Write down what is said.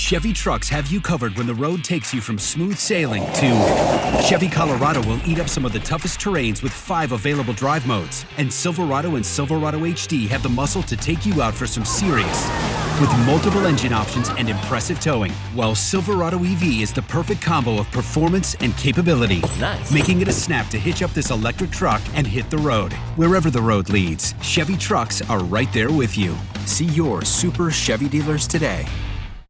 Chevy trucks have you covered when the road takes you from smooth sailing to Chevy Colorado will eat up some of the toughest terrains with 5 available drive modes. And Silverado and Silverado HD have the muscle to take you out for some serious with multiple engine options and impressive towing. While Silverado EV is the perfect combo of performance and capability, making it a snap to hitch up this electric truck and hit the road. Wherever the road leads, Chevy trucks are right there with you. See your Super Chevy dealers today.